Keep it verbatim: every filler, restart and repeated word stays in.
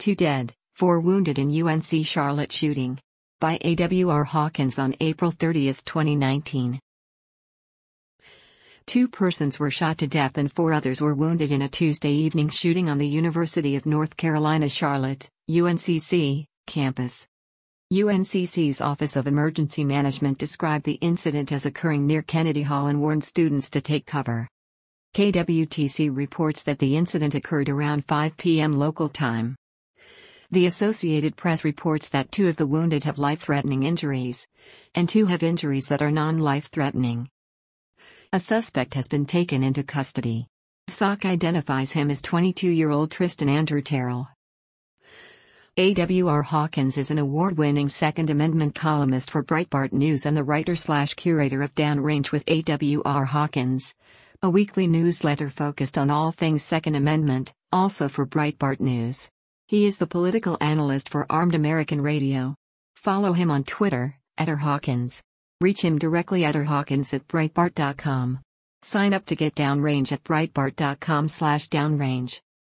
Two dead, four wounded in U N C Charlotte shooting. By A W R Hawkins on April thirtieth, twenty nineteen. Two persons were shot to death and four others were wounded in a Tuesday evening shooting on the University of North Carolina Charlotte, U N C C, campus. U N C C's Office of Emergency Management described the incident as occurring near Kennedy Hall and warned students to take cover. K W T C reports that the incident occurred around five p m local time. The Associated Press reports that two of the wounded have life-threatening injuries, and two have injuries that are non-life-threatening. A suspect has been taken into custody. S O C identifies him as twenty-two-year-old Tristan Andrew Terrell. A W R Hawkins is an award-winning Second Amendment columnist for Breitbart News and the writer-slash-curator of Downrange with A W R Hawkins, a weekly newsletter focused on all things Second Amendment, also for Breitbart News. He is the political analyst for Armed American Radio. Follow him on Twitter, at r hawkins. Reach him directly at r hawkins at breitbart dot com. Sign up to get Downrange at breitbart dot com slash downrange.